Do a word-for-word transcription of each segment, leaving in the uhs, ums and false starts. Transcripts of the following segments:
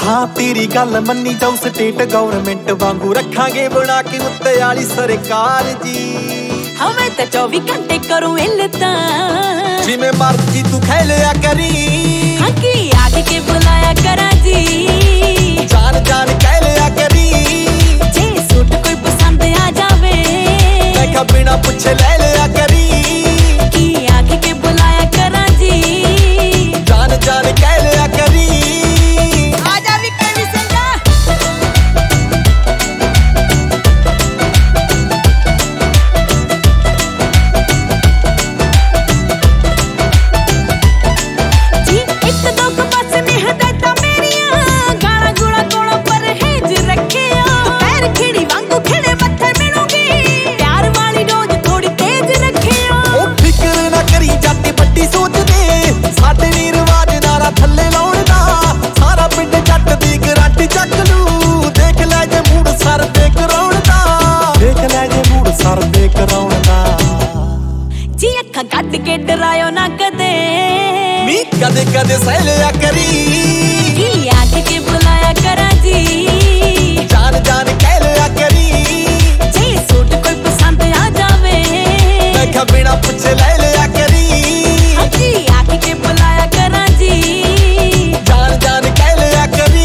हाँ तेरी गल मन्नी जाऊ स्टेट गवर्नमेंट वांगू रखांगे बना के उत्ते वाली सरकार जी। हमें तो चौबीस घंटे करूं इल्लता जिमें मर्जी तू खेलिया करी हकी आगे के बुलाया करा जी। जान जान कहलिया करी जे सूट कोई पसंद आ जावे देखा बिना पूछे ले लिया करी की आगे के बुलाया करा जी। जान जान कहलिया करी आजा भी कभी समझा जी। एक दो को बस नहीं हटाता मेरिया गाना गुड़ा कोड़ा पर हेज रखे पैर खिड़ी वांगू खिड़े पत्थर मिलूंगी प्यार वाली डोज थोड़ी तेज रखे ओ फिक्र ना करी जाती बड़ी सोच दे साडे नी रिवाज नारा थल्ले लाउण दा सारा पिंड जट दी गारंटी चक लू देख ले जे मूड सर ते कराउण दा देख ले जे मूड सर ते कराउण दा जी। अखा कट के डरायो ना कदे नी कदे कदे सह लिया करी की आके के बुलाया करा जी। जान जान कह लिया करी जे सूट कोई पसंद आ जावे देखा बिना पूछे ले लिया करी हकी आके के बुलाया करा जी। जान जान कह लिया करी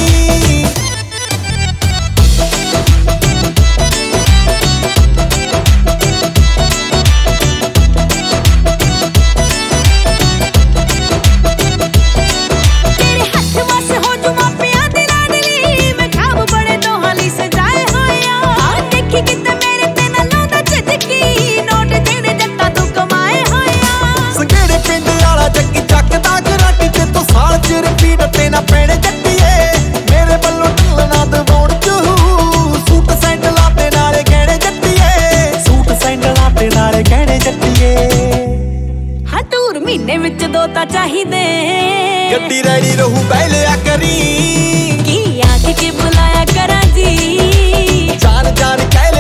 तेरे हाथ वास हो जुमा पिया दिला दिली मैं खाब बड़े तो हाली सजाए होया देखी किते मेरे ते ना लाउंदा झटकी नोट देने जट्टा तू कमाए होया संघेड़े पिंड वाला जग्गी ਚੱਕਦਾ ਗਰਾਂਟੀ ਤੇ ਤੂੰ ਸਾਲ ਚ ਰਿਪੀਟ ਤੇ ਨਾ ਪੈਣੇ ਜੱਟੀਏ ਮੇਰੇ ਵੱਲੋਂ ਢਲਣਾ ਦਵਾਉਣ ਚਹੂ ਸੂਟ ਸੈਂਡਲਾਂ ਤੇ ਨਾਲੇ ਗਹਿਣੇ ਜੱਟੀਏ ਸੂਟ ਸੈਂਡਲਾਂ ਤੇ ਨਾਲੇ ਗਹਿਣੇ ਜੱਟੀਏ ਹਾਂ ਟੂਰ ਮਹੀਨੇ ਵਿੱਚ ਦੋ ਤਾਂ ਚਾਹੀਦੇ ਗੱਡੀ ਰੈਡੀ ਰਹੂ ਬਹਿ ਲਿਆ ਕਰੀ ਕੀ ਆਕੇ ਕੇ ਬੁਲਾਇਆ ਕਰਾਂ ਜੀ। ਜਾਨ ਜਾਨ ਕਹਿ